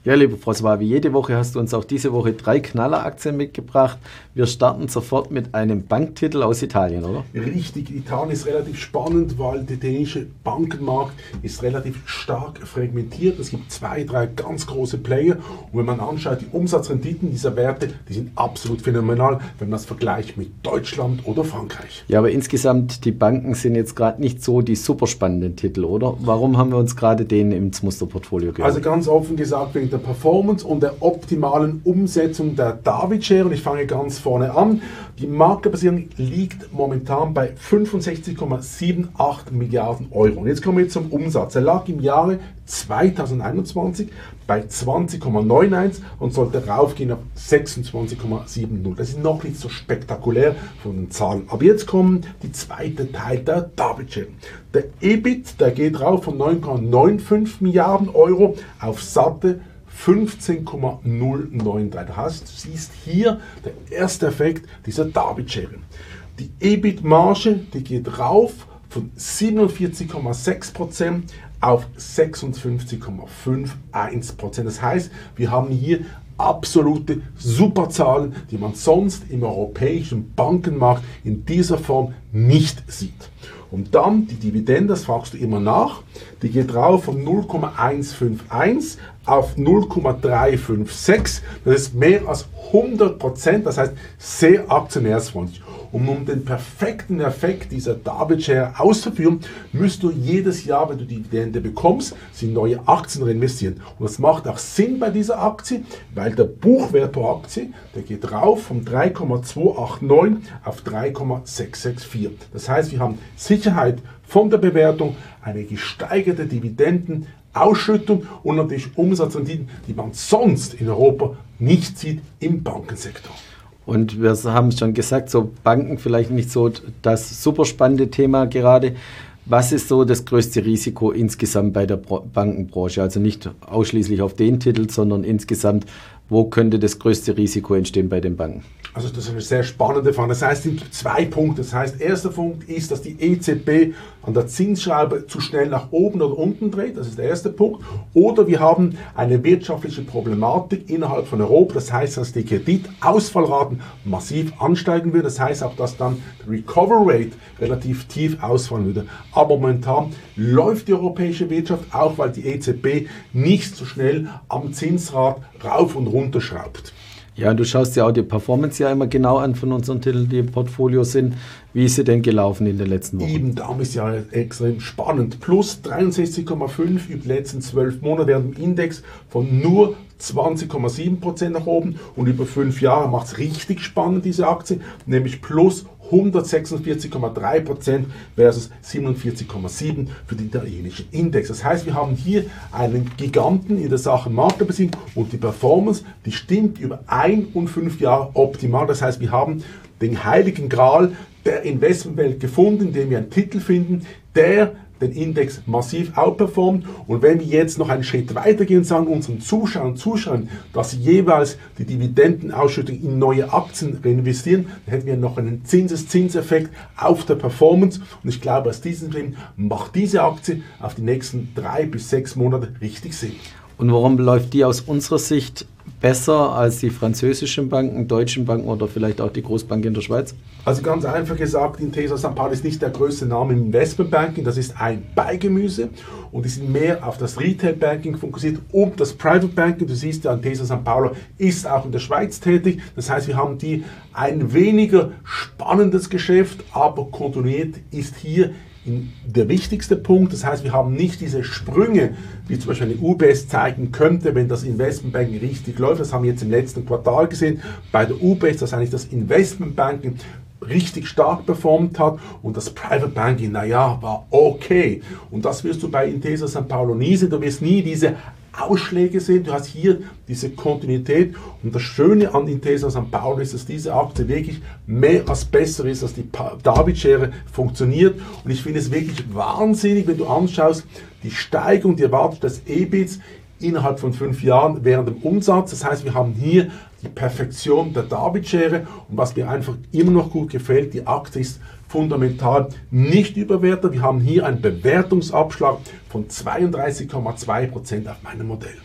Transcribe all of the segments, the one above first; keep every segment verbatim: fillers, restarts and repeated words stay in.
Ja, lieber François, wie jede Woche hast du uns auch diese Woche drei Knalleraktien mitgebracht. Wir starten sofort mit einem Banktitel aus Italien, oder? Richtig, Italien ist relativ spannend, weil der italienische Bankenmarkt ist relativ stark fragmentiert. Es gibt zwei, drei ganz große Player und wenn man anschaut, die Umsatzrenditen dieser Werte, die sind absolut phänomenal, wenn man das vergleicht mit Deutschland oder Frankreich. Ja, aber insgesamt, die Banken sind jetzt gerade nicht so die super spannenden Titel, oder? Warum haben wir uns gerade den ins Musterportfolio geholt? Also ganz offen gesagt, wegen der Performance und der optimalen Umsetzung der David-Share. Und ich fange ganz vorne an. Die Marktbeziehung liegt momentan bei fünfundsechzig Komma achtundsiebzig Milliarden Euro. Und jetzt kommen wir zum Umsatz. Er lag im Jahre zweitausendeinundzwanzig bei zwanzig Komma einundneunzig und sollte raufgehen auf sechsundzwanzig Komma siebzig. Das ist noch nicht so spektakulär von den Zahlen. Aber jetzt kommen die zweite Teil der David-Share. Der E B I T, der geht rauf von neun Komma fünfundneunzig Milliarden Euro auf satte fünfzehn Komma null neun drei. Das heißt, du siehst hier der erste Effekt dieser David-Share. Die E B I T-Marge, die geht rauf von siebenundvierzig Komma sechs Prozent auf sechsundfünfzig Komma einundfünfzig Prozent. Das heißt, wir haben hier absolute Superzahlen, die man sonst im europäischen Bankenmarkt in dieser Form nicht sieht. Und dann die Dividende, das fragst du immer nach, die geht rauf von null Komma hunderteinundfünfzig auf null Komma dreihundertsechsundfünfzig. Das ist mehr als hundert Prozent, das heißt sehr aktionärsfreundlich. Und um den perfekten Effekt dieser David-Share auszuführen, müsst du jedes Jahr, wenn du die Dividende bekommst, sie in neue Aktien reinvestieren. Und das macht auch Sinn bei dieser Aktie, weil der Buchwert pro Aktie, der geht rauf von drei Komma zweihundertneunundachtzig auf drei Komma sechshundertvierundsiebzig. Das heißt, wir haben Sicherheit von der Bewertung, eine gesteigerte Dividendenausschüttung und natürlich Umsatzrenditen, die man sonst in Europa nicht sieht im Bankensektor. Und wir haben schon gesagt, so Banken vielleicht nicht so das super spannende Thema gerade. Was ist so das größte Risiko insgesamt bei der Bankenbranche? Also nicht ausschließlich auf den Titel, sondern insgesamt, wo könnte das größte Risiko entstehen bei den Banken? Also das ist eine sehr spannende Frage. Das heißt, es sind zwei Punkte. Das heißt, erster Punkt ist, dass die E Z B an der Zinsschraube zu schnell nach oben oder unten dreht. Das ist der erste Punkt. Oder wir haben eine wirtschaftliche Problematik innerhalb von Europa. Das heißt, dass die Kreditausfallraten massiv ansteigen würden. Das heißt auch, dass dann die Recovery Rate relativ tief ausfallen würde. Aber momentan läuft die europäische Wirtschaft, auch weil die E Z B nicht so schnell am Zinsrad rauf und runter schraubt. Ja, und du schaust dir auch die Performance ja immer genau an von unseren Titeln, die im Portfolio sind. Wie ist sie denn gelaufen in den letzten Wochen? Eben, darum ist ja extrem spannend. Plus dreiundsechzig Komma fünf über die letzten zwölf Monate, während im Index von nur zwanzig Komma sieben Prozent nach oben. Und über fünf Jahre macht es richtig spannend, diese Aktie, nämlich plus hundertsechsundvierzig Komma drei Prozent versus siebenundvierzig Komma sieben für den italienischen Index. Das heißt, wir haben hier einen Giganten in der Sache Marktbeziehung und die Performance, die stimmt über ein und fünf Jahre optimal. Das heißt, wir haben den heiligen Gral der Investmentwelt gefunden, indem wir einen Titel finden, der den Index massiv outperformt. Und wenn wir jetzt noch einen Schritt weitergehen und sagen unseren Zuschauern und Zuschauern, dass sie jeweils die Dividendenausschüttung in neue Aktien reinvestieren, dann hätten wir noch einen Zinseszinseffekt auf der Performance. Und ich glaube, aus diesem Grund macht diese Aktie auf die nächsten drei bis sechs Monate richtig Sinn. Und warum läuft die aus unserer Sicht besser als die französischen Banken, deutschen Banken oder vielleicht auch die Großbank in der Schweiz? Also ganz einfach gesagt, Intesa Sanpaolo ist nicht der größte Name im Investmentbanking, das ist ein Beigemüse und die sind mehr auf das Retail Banking fokussiert und das Private Banking. Du siehst ja, Intesa Sanpaolo ist auch in der Schweiz tätig, das heißt, wir haben die ein weniger spannendes Geschäft, aber kontinuiert ist hier der wichtigste Punkt. Das heißt, wir haben nicht diese Sprünge, wie zum Beispiel eine U B S zeigen könnte, wenn das Investmentbanking richtig läuft. Das haben wir jetzt im letzten Quartal gesehen. Bei der U B S, dass eigentlich das Investmentbanking richtig stark performt hat und das Private Banking, naja, war okay. Und das wirst du bei Intesa Sanpaolo nie sehen. Du wirst nie diese Ausschläge sehen. Du hast hier diese Kontinuität und das Schöne an Intesa Sanpaolo ist, dass diese Aktie wirklich mehr als besser ist, dass die David-Share funktioniert und ich finde es wirklich wahnsinnig, wenn du anschaust, die Steigung, die Erwartung des E B I Ts innerhalb von fünf Jahren während dem Umsatz. Das heißt, wir haben hier die Perfektion der David-Share und was mir einfach immer noch gut gefällt, die Aktie ist fundamental nicht überwertet. Wir haben hier einen Bewertungsabschlag von zweiunddreißig Komma zwei Prozent auf meinem Modell.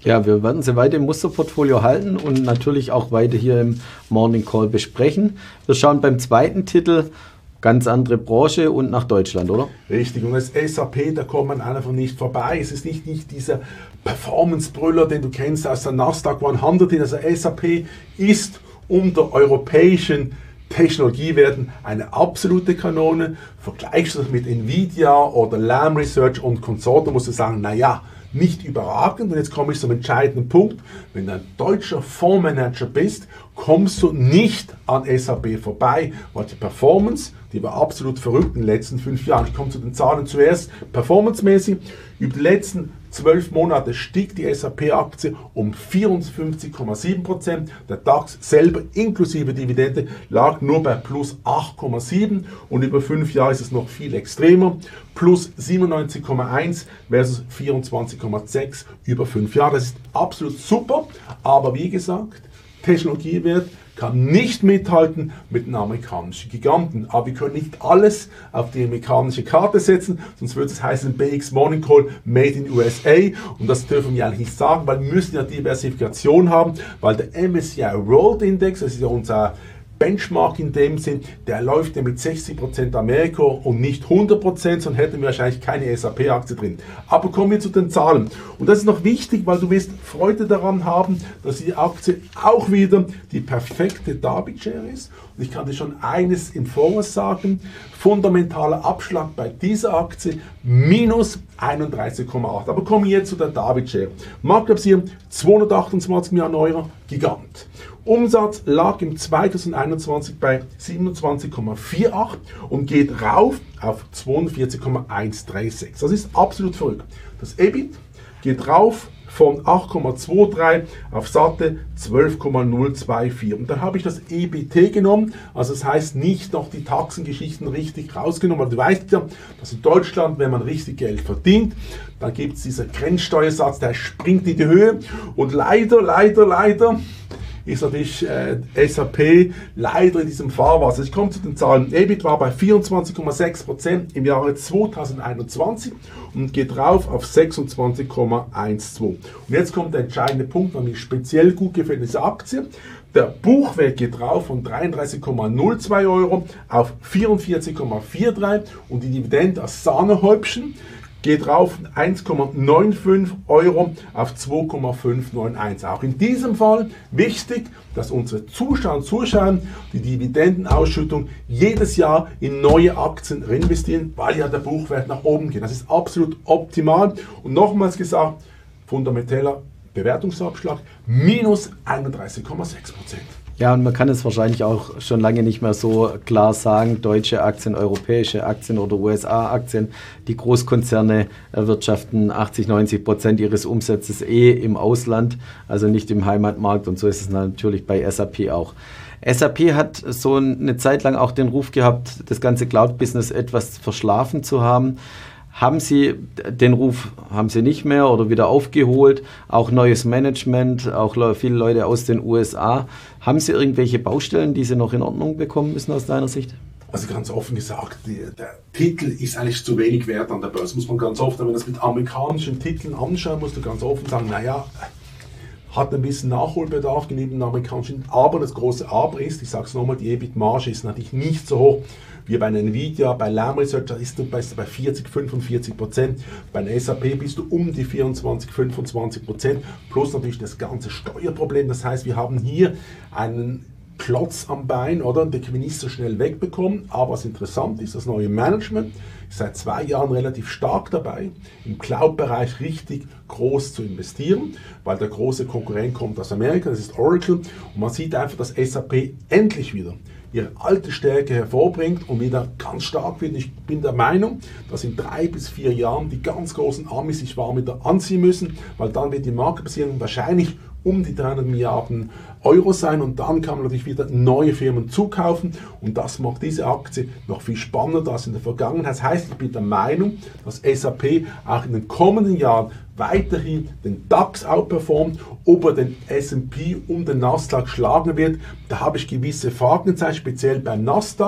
Ja, wir werden sie weiter im Musterportfolio halten und natürlich auch weiter hier im Morning Call besprechen. Wir schauen beim zweiten Titel, ganz andere Branche und nach Deutschland, oder? Richtig, und als S A P, da kommt man einfach nicht vorbei. Es ist nicht, nicht dieser Performance-Brüller, den du kennst aus der Nasdaq hundert. Also S A P ist unter europäischen Technologiewerten eine absolute Kanone. Vergleichst du das mit Nvidia oder Lam Research und Consortium, musst du sagen, naja, nicht überragend. Und jetzt komme ich zum entscheidenden Punkt. Wenn du ein deutscher Fondsmanager bist, kommst du nicht an S A P vorbei, weil die Performance, die war absolut verrückt in den letzten fünf Jahren. Ich komme zu den Zahlen zuerst. Performancemäßig, über die letzten zwölf Monate stieg die S A P-Aktie um vierundfünfzig Komma sieben Prozent. Der DAX selber inklusive Dividende lag nur bei plus acht Komma sieben und über fünf Jahre ist es noch viel extremer. Plus siebenundneunzig Komma eins versus vierundzwanzig Komma sechs über fünf Jahre. Das ist absolut super, aber wie gesagt, Technologiewert kann nicht mithalten mit den amerikanischen Giganten. Aber wir können nicht alles auf die amerikanische Karte setzen, sonst würde es heißen B X Morning Call Made in U S A. Und das dürfen wir eigentlich nicht sagen, weil wir müssen ja Diversifikation haben, weil der M S C I World Index, das ist ja unser Benchmark in dem Sinn, der läuft ja mit sechzig Prozent Amerika und nicht hundert Prozent, sonst hätten wir wahrscheinlich keine S A P-Aktie drin. Aber kommen wir zu den Zahlen. Und das ist noch wichtig, weil du wirst Freude daran haben, dass die Aktie auch wieder die perfekte Darby-Share ist. Und ich kann dir schon eines im Voraus sagen, fundamentaler Abschlag bei dieser Aktie minus einunddreißig Komma acht. Aber kommen wir jetzt zu der Darby-Share. Marktkapitalisierung zweihundertachtundzwanzig Milliarden Euro, Gigant. Umsatz lag im zweitausendeinundzwanzig bei siebenundzwanzig Komma achtundvierzig und geht rauf auf zweiundvierzig Komma hundertsechsunddreißig. Das ist absolut verrückt. Das E B I T geht rauf von acht Komma dreiundzwanzig auf satte zwölf Komma null vierundzwanzig. Und dann habe ich das E B T genommen, also das heißt nicht noch die Taxengeschichten richtig rausgenommen, weil du weißt ja, dass in Deutschland, wenn man richtig Geld verdient, dann gibt es dieser Grenzsteuersatz, der springt in die Höhe und leider, leider, leider ist natürlich äh, S A P leider in diesem Fahrwasser. Ich komme zu den Zahlen. E B I T war bei vierundzwanzig Komma sechs Prozent im Jahre zweitausendeinundzwanzig und geht rauf auf sechsundzwanzig Komma zwölf. Und jetzt kommt der entscheidende Punkt, was mir speziell gut gefällt, diese Aktie. Der Buchwert geht rauf von dreiunddreißig Komma null zwei Euro auf vierundvierzig Komma dreiundvierzig und die Dividende als Sahnehäubchen geht rauf von eins Komma fünfundneunzig Euro auf zwei Komma fünfhunderteinundneunzig. Auch in diesem Fall wichtig, dass unsere Zuschauer und Zuschauer die Dividendenausschüttung jedes Jahr in neue Aktien reinvestieren, weil ja der Buchwert nach oben geht. Das ist absolut optimal. Und nochmals gesagt, fundamenteller Bewertungsabschlag minus einunddreißig Komma sechs Prozent. Ja, und man kann es wahrscheinlich auch schon lange nicht mehr so klar sagen, deutsche Aktien, europäische Aktien oder U S A-Aktien. Die Großkonzerne erwirtschaften achtzig, neunzig Prozent ihres Umsatzes eh im Ausland, also nicht im Heimatmarkt, und so ist es natürlich bei S A P auch. S A P hat so eine Zeit lang auch den Ruf gehabt, das ganze Cloud-Business etwas verschlafen zu haben. Haben Sie den Ruf, haben Sie nicht mehr oder wieder aufgeholt, auch neues Management, auch viele Leute aus den U S A. Haben Sie irgendwelche Baustellen, die Sie noch in Ordnung bekommen müssen aus deiner Sicht? Also ganz offen gesagt, die, der Titel ist eigentlich zu wenig wert an der Börse, muss man ganz oft, wenn man das mit amerikanischen Titeln anschaut, musst du ganz offen sagen, naja, hat ein bisschen Nachholbedarf gegenüber den amerikanischen, aber das große Aber ist, ich sage es nochmal, die E B I T-Marge ist natürlich nicht so hoch wie bei einer Nvidia, bei Lam Research ist du bei vierzig, fünfundvierzig Prozent, bei einer S A P bist du um die vierundzwanzig, fünfundzwanzig Prozent, plus natürlich das ganze Steuerproblem. Das heißt, wir haben hier einen Klotz am Bein, oder? Den können wir nicht so schnell wegbekommen. Aber was interessant ist, das neue Management ist seit zwei Jahren relativ stark dabei, im Cloud-Bereich richtig groß zu investieren, weil der große Konkurrent kommt aus Amerika, das ist Oracle. Und man sieht einfach, dass S A P endlich wieder ihre alte Stärke hervorbringt und wieder ganz stark wird. Ich bin der Meinung, dass in drei bis vier Jahren die ganz großen Amis sich warm wieder anziehen müssen, weil dann wird die Marktbasierung wahrscheinlich um die dreihundert Milliarden Euro sein und dann kann man natürlich wieder neue Firmen zukaufen und das macht diese Aktie noch viel spannender als in der Vergangenheit. Das heißt, ich bin der Meinung, dass S A P auch in den kommenden Jahren weiterhin den DAX outperformt, ob er den S und P und den Nasdaq schlagen wird. Da habe ich gewisse Fragezeichen, speziell beim Nasdaq,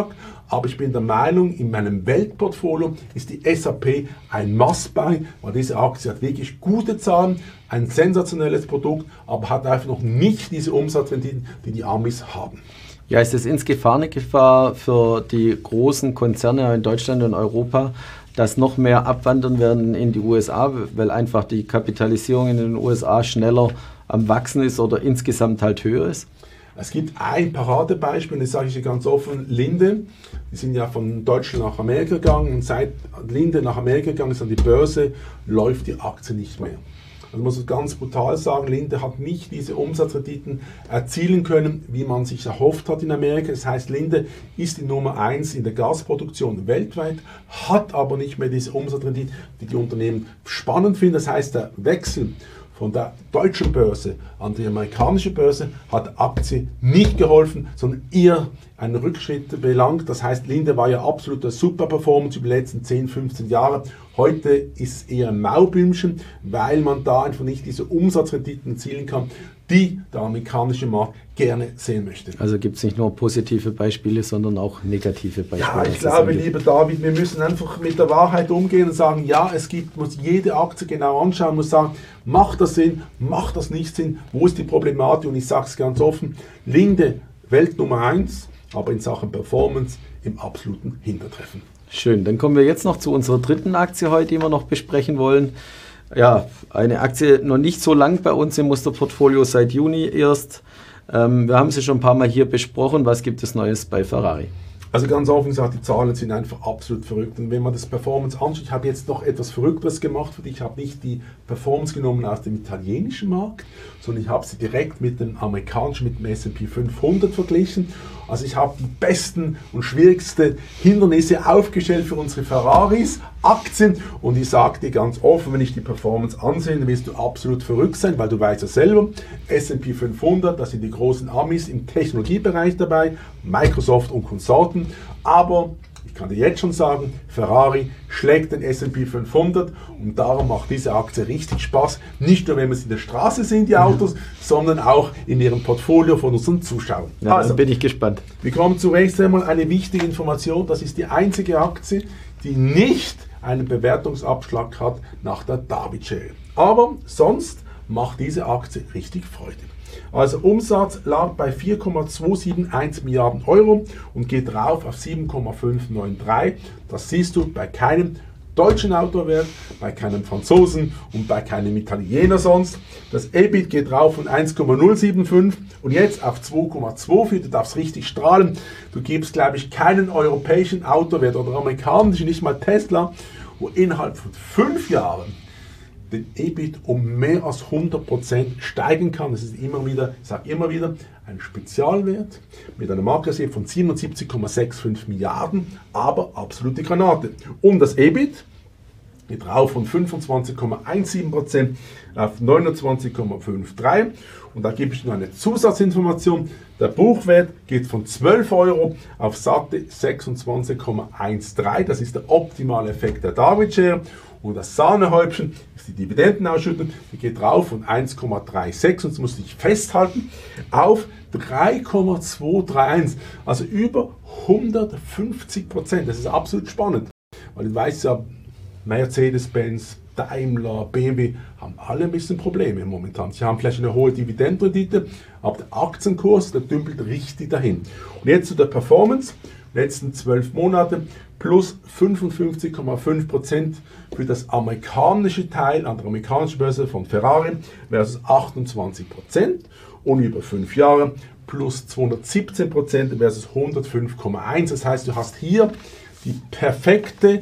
aber ich bin der Meinung, in meinem Weltportfolio ist die S A P ein Must-Buy, weil diese Aktie hat wirklich gute Zahlen, ein sensationelles Produkt, aber hat einfach noch nicht diese Umsatzrenditen, die die Amis haben. Ja, ist es insgesamt eine Gefahr für die großen Konzerne in Deutschland und Europa, dass noch mehr abwandern werden in die U S A, weil einfach die Kapitalisierung in den U S A schneller am Wachsen ist oder insgesamt halt höher ist? Es gibt ein Paradebeispiel, das sage ich dir ganz offen, Linde. Die sind ja von Deutschland nach Amerika gegangen und seit Linde nach Amerika gegangen ist an die Börse, läuft die Aktie nicht mehr. Also muss ich ganz brutal sagen, Linde hat nicht diese Umsatzrenditen erzielen können, wie man sich erhofft hat in Amerika. Das heißt, Linde ist die Nummer eins in der Gasproduktion weltweit, hat aber nicht mehr diese Umsatzrendite, die die Unternehmen spannend finden. Das heißt, der Wechsel von der deutschen Börse an die amerikanische Börse hat der Aktie nicht geholfen, sondern eher einen Rückschritt belangt. Das heißt, Linde war ja absoluter Superperformance über die letzten zehn, fünfzehn Jahre. Heute ist es eher ein Maubümmchen, weil man da einfach nicht diese Umsatzrenditen erzielen kann, die der amerikanische Markt gerne sehen möchte. Also gibt es nicht nur positive Beispiele, sondern auch negative Beispiele. Ja, ich glaube, lieber David, wir müssen einfach mit der Wahrheit umgehen und sagen, ja, es gibt, muss jede Aktie genau anschauen, muss sagen, macht das Sinn, macht das nicht Sinn, wo ist die Problematik? Und ich sage es ganz offen, Linde, Welt Nummer eins, aber in Sachen Performance im absoluten Hintertreffen. Schön, dann kommen wir jetzt noch zu unserer dritten Aktie heute, die wir noch besprechen wollen. Ja, eine Aktie noch nicht so lang bei uns im Musterportfolio, seit Juni erst. Ähm, wir haben sie schon ein paar Mal hier besprochen. Was gibt es Neues bei Ferrari? Also ganz offen gesagt, die Zahlen sind einfach absolut verrückt. Und wenn man das Performance anschaut, ich habe jetzt noch etwas Verrückteres gemacht für dich. Ich habe nicht die Performance genommen aus dem italienischen Markt, sondern ich habe sie direkt mit dem amerikanischen, mit dem S and P fünfhundert verglichen. Also ich habe die besten und schwierigsten Hindernisse aufgestellt für unsere Ferraris, Aktien. Und ich sage dir ganz offen, wenn ich die Performance ansehe, dann wirst du absolut verrückt sein, weil du weißt ja selber, S and P fünfhundert, das sind die großen Amis im Technologiebereich dabei, Microsoft und Consultant. Aber ich kann dir jetzt schon sagen, Ferrari schlägt den S and P fünfhundert und darum macht diese Aktie richtig Spaß. Nicht nur, wenn wir es in der Straße sehen, die Autos, mhm. sondern auch in ihrem Portfolio von unseren Zuschauern. Ja, also bin ich gespannt. Wir kommen zunächst einmal eine wichtige Information. Das ist die einzige Aktie, die nicht einen Bewertungsabschlag hat nach der David-Schere. Aber sonst macht diese Aktie richtig Freude. Also Umsatz lag bei vier Komma zweihunderteinundsiebzig Milliarden Euro und geht rauf auf sieben Komma fünfhundertdreiundneunzig. Das siehst du bei keinem deutschen Autowert, bei keinem Franzosen und bei keinem Italiener sonst. Das E B I T geht rauf von eins Komma null fünfundsiebzig und jetzt auf zwei Komma vierundzwanzig. Du darfst richtig strahlen. Du gibst, glaube ich, keinen europäischen Autowert oder amerikanischen, nicht mal Tesla, wo innerhalb von fünf Jahren den E B I T um mehr als hundert Prozent steigen kann. Das ist immer wieder, ich sage immer wieder, ein Spezialwert mit einer Marktgröße von siebenundsiebzig Komma fünfundsechzig Milliarden, aber absolute Granate. Und das E B I T geht rauf von fünfundzwanzig Komma siebzehn Prozent auf neunundzwanzig Komma dreiundfünfzig. Und da gebe ich noch eine Zusatzinformation. Der Buchwert geht von zwölf Euro auf satte sechsundzwanzig Komma dreizehn. Das ist der optimale Effekt der David-Schere. Und das Sahnehäubchen ist die Dividendenausschüttung, die geht rauf von eins Komma sechsunddreißig, und das muss ich festhalten, auf drei Komma zweihundereinunddreißig, also über hundertfünfzig Prozent. Das ist absolut spannend, weil du weißt ja, Mercedes-Benz, Daimler, B M W haben alle ein bisschen Probleme momentan. Sie haben vielleicht eine hohe Dividendenrendite, aber der Aktienkurs, der dümpelt richtig dahin. Und jetzt zu der Performance, letzten zwölf Monate, plus fünfundfünfzig Komma fünf Prozent für das amerikanische Teil an der amerikanischen Börse von Ferrari versus achtundzwanzig Prozent und über fünf Jahre plus zweihundertsiebzehn Prozent versus hundertfünf Komma eins. Das heißt, du hast hier die perfekte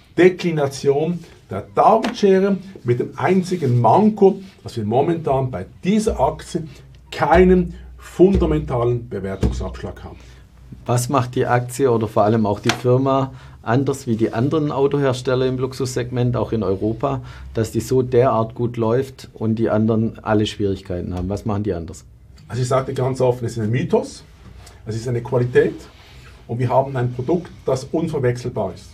Deklination der David-Schere mit dem einzigen Manko, dass wir momentan bei dieser Aktie keinen fundamentalen Bewertungsabschlag haben. Was macht die Aktie oder vor allem auch die Firma anders wie die anderen Autohersteller im Luxussegment, auch in Europa, dass die so derart gut läuft und die anderen alle Schwierigkeiten haben? Was machen die anders? Also ich sage dir ganz offen, es ist ein Mythos, es ist eine Qualität und wir haben ein Produkt, das unverwechselbar ist.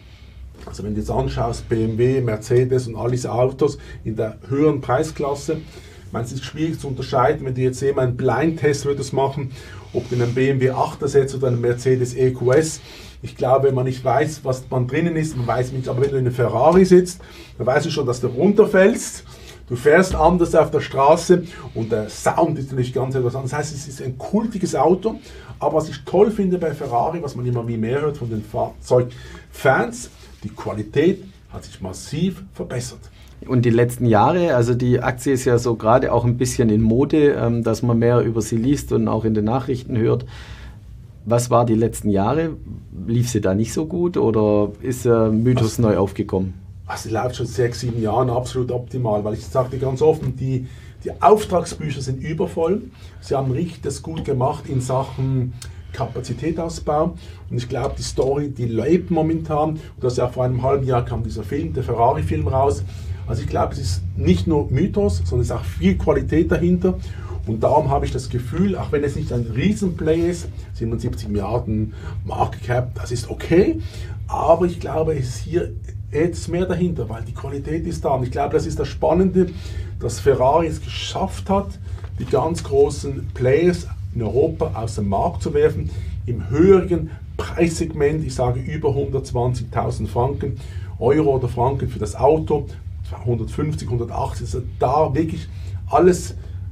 Also wenn du jetzt anschaust, B M W, Mercedes und all diese Autos in der höheren Preisklasse, ich meine, es ist schwierig zu unterscheiden, wenn du jetzt jemand einen Blindtest würdest machen, ob du einen B M W acht ersetzt oder einen Mercedes E Q S. Ich glaube, wenn man nicht weiß, was man drinnen ist, man weiß nicht, aber wenn du in einem Ferrari sitzt, dann weißt du schon, dass du runterfällst. Du fährst anders auf der Straße und der Sound ist natürlich ganz etwas anderes. Das heißt, es ist ein kultiges Auto. Aber was ich toll finde bei Ferrari, was man immer wie mehr hört von den Fahrzeugfans, die Qualität hat sich massiv verbessert. Und die letzten Jahre, also die Aktie ist ja so gerade auch ein bisschen in Mode, ähm, dass man mehr über sie liest und auch in den Nachrichten hört. Was war die letzten Jahre? Lief sie da nicht so gut oder ist der Mythos also, neu aufgekommen? Also sie läuft schon sechs, sieben Jahren absolut optimal, weil ich sagte ganz offen, die, die Auftragsbücher sind übervoll. Sie haben richtig das gut gemacht in Sachen Kapazitätsausbau und ich glaube, die Story, die lebt momentan. Und das ja vor einem halben Jahr kam dieser Film, der Ferrari-Film raus. Also ich glaube, es ist nicht nur Mythos, sondern es ist auch viel Qualität dahinter. Und darum habe ich das Gefühl, auch wenn es nicht ein Riesenplay ist, siebenundsiebzig Milliarden Market Cap, das ist okay, aber ich glaube, es ist hier jetzt mehr dahinter, weil die Qualität ist da. Und ich glaube, das ist das Spannende, dass Ferrari es geschafft hat, die ganz großen Players in Europa aus dem Markt zu werfen, im höheren Preissegment, ich sage über hundertzwanzigtausend Franken, Euro oder Franken für das Auto, hundertfünfzig, hundertachtzig, dass er da wirklich alles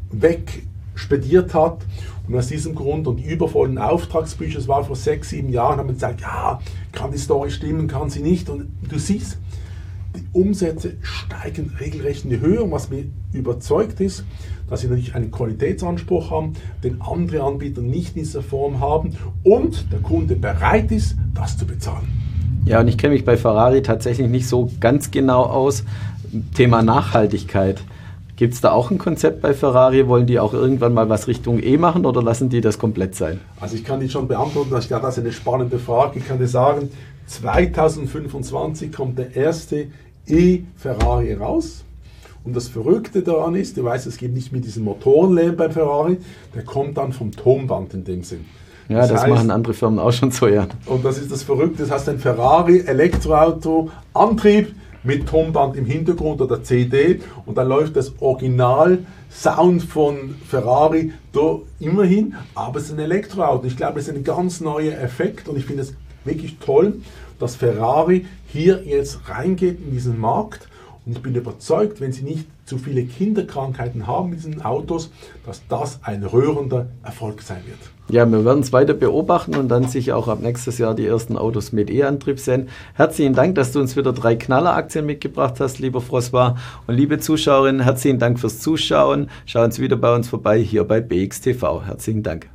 wegspediert hat. Und aus diesem Grund und die übervollen Auftragsbücher, das war vor sechs, sieben Jahren, haben wir gesagt, ja, kann die Story stimmen, kann sie nicht. Und du siehst, die Umsätze steigen regelrecht in die Höhe. Und was mir überzeugt ist, dass sie natürlich einen Qualitätsanspruch haben, den andere Anbieter nicht in dieser Form haben und der Kunde bereit ist, das zu bezahlen. Ja, und ich kenne mich bei Ferrari tatsächlich nicht so ganz genau aus. Thema Nachhaltigkeit. Gibt es da auch ein Konzept bei Ferrari? Wollen die auch irgendwann mal was Richtung E machen oder lassen die das komplett sein? Also ich kann die schon beantworten, ich glaube, das ist eine spannende Frage. Ich kann dir sagen, zweitausendfünfundzwanzig kommt der erste E-Ferrari raus. Und das Verrückte daran ist, du weißt, es gibt nicht mehr diesen Motorenlärm beim Ferrari, der kommt dann vom Tonband in dem Sinn. Ja, das, das heißt, machen andere Firmen auch schon so, ja. Und das ist das Verrückte, das heißt ein Ferrari Elektroauto, Antrieb mit Tonband im Hintergrund oder C D und dann läuft das Original-Sound von Ferrari da immerhin, aber es ist ein Elektroauto. Ich glaube, das ist ein ganz neuer Effekt und ich finde es wirklich toll, dass Ferrari hier jetzt reingeht in diesen Markt. Und ich bin überzeugt, wenn sie nicht zu viele Kinderkrankheiten haben mit diesen Autos, dass das ein rührender Erfolg sein wird. Ja, wir werden es weiter beobachten und dann sicher auch ab nächstes Jahr die ersten Autos mit E-Antrieb sehen. Herzlichen Dank, dass du uns wieder drei Knalleraktien mitgebracht hast, lieber François. Und liebe Zuschauerinnen, herzlichen Dank fürs Zuschauen. Schauen Sie wieder bei uns vorbei hier bei B X T V. Herzlichen Dank.